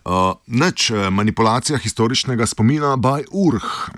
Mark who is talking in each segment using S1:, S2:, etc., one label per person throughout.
S1: Manipulacija historičnega spomina by Urh.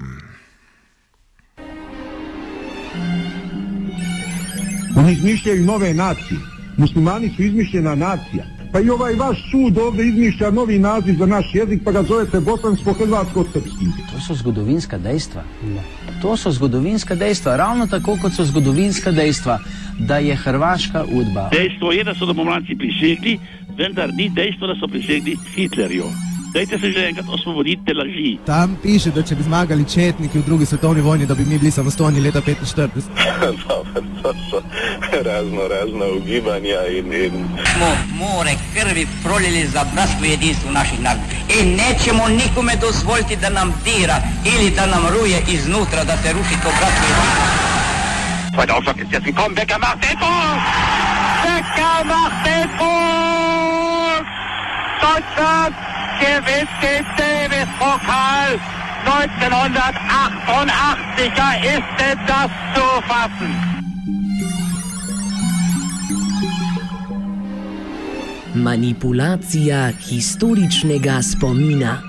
S2: Oni izmišljaju nove nacije. Muslimani su izmišljena nacija. Pa i ovaj vaš sud ovdje izmišlja novi naziv za naš jezik, pa ga zovete bosansko-hrvatsko-srpski.
S3: To so zgodovinska dejstva. To so zgodovinska dejstva. Ravno tako, kot so zgodovinska dejstva, da je Hrvaška udba.
S4: Dejstvo je, da so domobranci prisegli, vendar ni dejstvo, da so prisegli Hitlerju. Dajte se že enkrat osvoboditi te laži.
S5: Tam piše, da če bi zmagali četniki v drugi svetovni vojni, da bi mi bili samostojni leta 1945.
S6: To so razna ugibanja in...
S7: Smo more krvi prolili za bratstvo jedinstvo naših naroda. I nećemo nikome dozvoliti da nam dira ili da nam ruje iznutra, da se ruši to bratstvo jedinstvo.
S6: Bei der Aufschlag ist jetzt gekommen, Becker macht den Ball! Becker macht den Ball! Deutschland gewinnt den Davis-Pokal 1988. Ja, ist denn das zu fassen?
S8: Manipulacija historičnega spomina.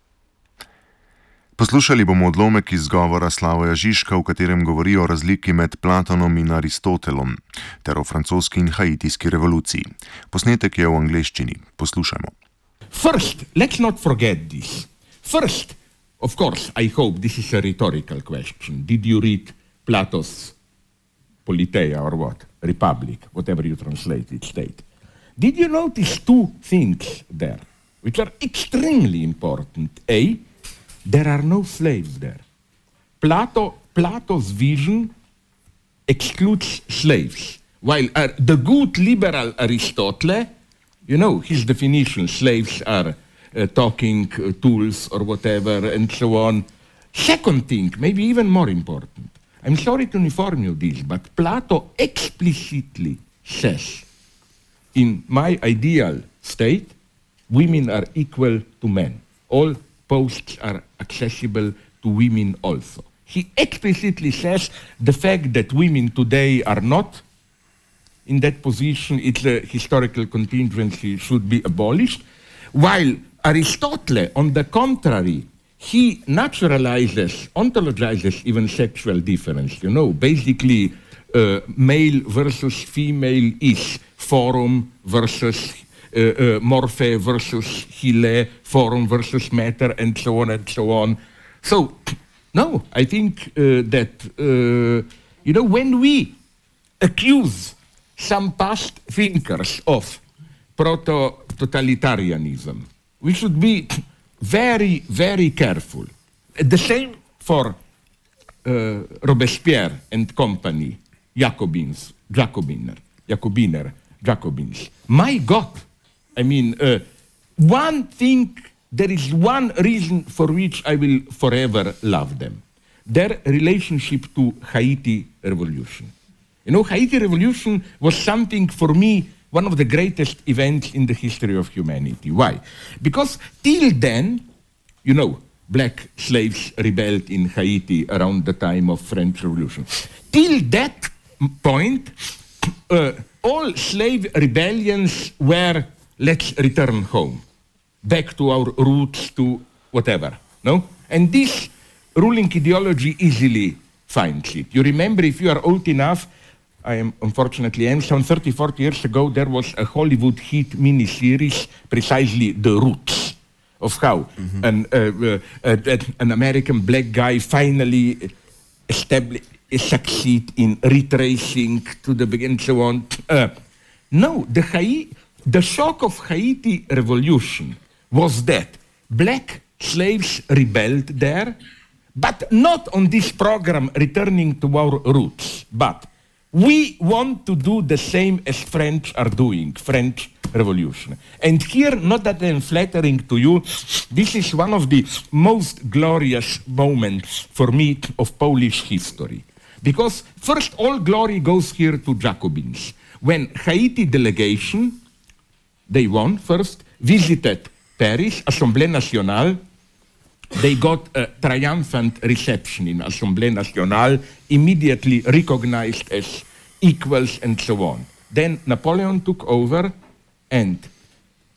S1: Poslušali bomo odlomek iz govora Slavoja Žižka, v katerem govori o razliki med Platonom in Aristotelom ter o francoski in haitijski revoluciji. Posnetek je v angleščini. Poslušajmo.
S9: First, let's not forget this. First, of course, I hope this is a rhetorical question. Did you read Plato's Politeia or what? Republic, whatever you translate it, state. Did you notice two things there, which are extremely important? A, there are no slaves there. Plato's vision excludes slaves, while the good liberal Aristotle, you know, his definition, slaves are talking tools or whatever, and so on. Second thing, maybe even more important, I'm sorry to inform you this, but Plato explicitly says, in my ideal state, women are equal to men. All posts are accessible to women also. He explicitly says the fact that women today are not in that position, it's a historical contingency, should be abolished, while Aristotle, on the contrary, he naturalizes, ontologizes even sexual difference. You know, basically male versus female is forum versus morphe versus hyle, form versus matter, and so on and so on. So, no, I think that, you know, when we accuse some past thinkers of proto-totalitarianism, we should be very, very careful. The same for Robespierre and company, Jacobins. My God, I mean, one thing, there is one reason for which I will forever love them. Their relationship to Haiti revolution. You know, Haiti revolution was something for me, one of the greatest events in the history of humanity. Why? Because till then, you know, black slaves rebelled in Haiti around the time of French Revolution. Till that point, all slave rebellions were, let's return home, back to our roots, to whatever, no? And this ruling ideology easily finds it. You remember, if you are old enough, I am, unfortunately, some 30, 40 years ago, there was a Hollywood hit miniseries, precisely The Roots, of how an American black guy finally succeed in retracing to the beginning, so on. No, the shock of Haiti revolution was that black slaves rebelled there, but not on this program returning to our roots, but we want to do the same as French are doing, French Revolution. And here, not that I'm flattering to you, this is one of the most glorious moments for me of Polish history. Because first, all glory goes here to Jacobins. When Haiti delegation, they won first, visited Paris, Assemblée Nationale, they got a triumphant reception in Assemblée Nationale, immediately recognized as equals and so on. Then Napoleon took over and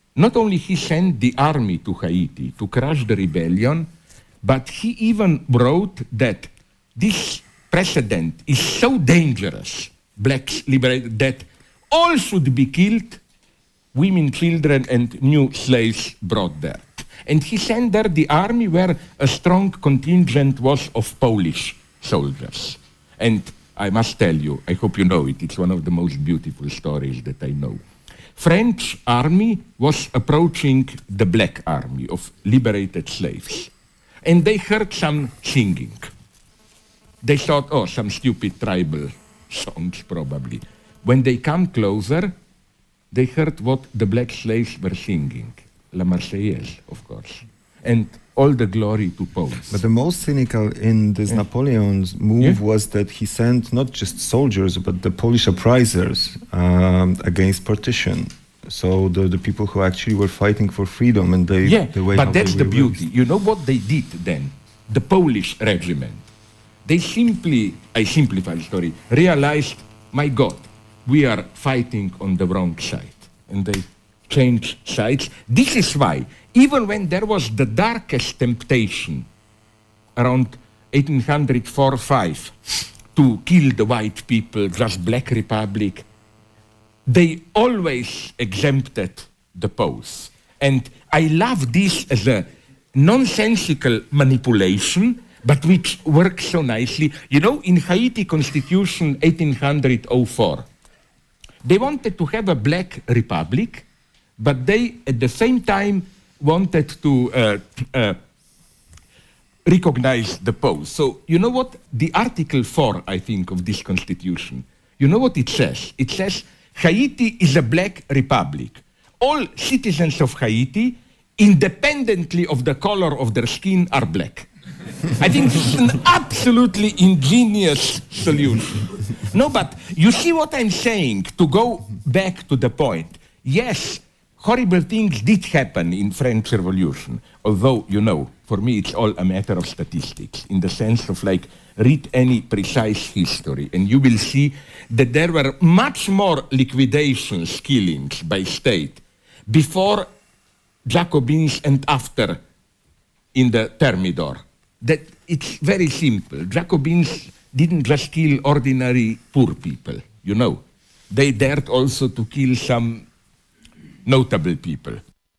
S9: not only he sent the army to Haiti to crush the rebellion, but he even wrote that this precedent is so dangerous, blacks liberated, that all should be killed, women, children, and new slaves brought there. And he sent there the army where a strong contingent was of Polish soldiers. And I must tell you, I hope you know it, it's one of the most beautiful stories that I know. French army was approaching the black army of liberated slaves. And they heard some singing. They thought, oh, some stupid tribal songs probably. When they come closer, they heard what the black slaves were singing. La Marseillaise, of course. And all the glory to Poles.
S10: But the most cynical in this Napoleon's move was that he sent not just soldiers, but the Polish uprisers against partition. So the people who actually were fighting for freedom, and they...
S9: Yeah, but that's the beauty. You know what they did then? The Polish regiment. They simply, I simplify the story, realized, my God, we are fighting on the wrong side. And they changed sides. This is why, even when there was the darkest temptation around 1804-5 to kill the white people, just Black Republic, they always exempted the Poles. And I love this as a nonsensical manipulation, but which works so nicely. You know, in Haiti Constitution 1804, they wanted to have a Black Republic, but they, at the same time, wanted to recognize the Poles. So, you know what? The Article 4, I think, of this constitution, you know what it says? It says, Haiti is a Black Republic. All citizens of Haiti, independently of the color of their skin, are black. I think this is an absolutely ingenious solution. No, but you see what I'm saying, to go back to the point. Yes, horrible things did happen in French Revolution, although, you know, for me it's all a matter of statistics, in the sense of like, read any precise history, and you will see that there were much more liquidations, killings by state, before Jacobins and after in the Thermidor. That it's very simple. Jacobins didn't just kill ordinary poor people, you know. They dared also to kill some notable people.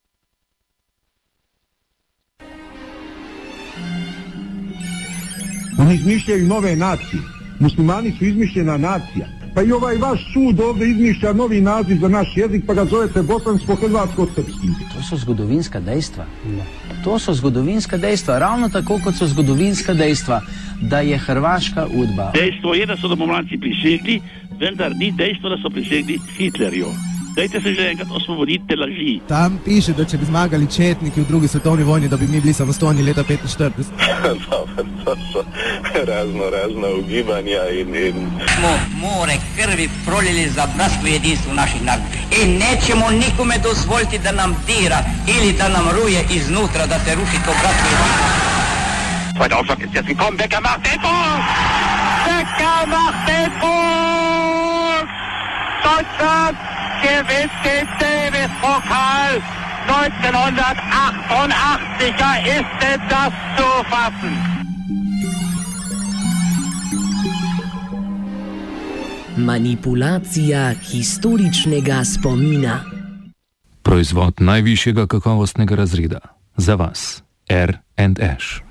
S2: Oni izmišljaju nove nacije. Muslimani su izmišljena nacija. Pa i ovaj vaš sud ovdje izmišlja novi naziv za naš jezik, pa ga zovete bosansko-hrvatsko-srpski.
S3: To so zgodovinska dejstva. To so zgodovinska dejstva. Ravno tako, kot so zgodovinska dejstva, da je Hrvaška udba.
S4: Dejstvo je, da so domobranci prisegli, vendar ni dejstvo, da so prisegli Hitlerju. Dajte se že enkrat osvoboditi te laži.
S5: Tam piše, da če bi zmagali četniki v drugi svetovni vojni, da bi mi bili samostojni leta 1945.
S11: To so razna ugibanja in...
S7: Smo more krvi prolili za bratstvo i jedinstvo naših naroda. I nećemo nikome dozvoliti da nam dira ili da nam ruje iznutra, da se ruši to bratstvo i jedinstvo.
S6: Zweiter Aufschlag ist jetzt gekommen, Becker macht den Tor! Becker macht den Tor! Deutschland gewinnt den Davis-Pokal 1988. Ist denn das zu fassen?
S8: Manipulacija historičnega spomina.
S12: Proizvod najvišjega kakovostnega razreda. Za vas, R&Š.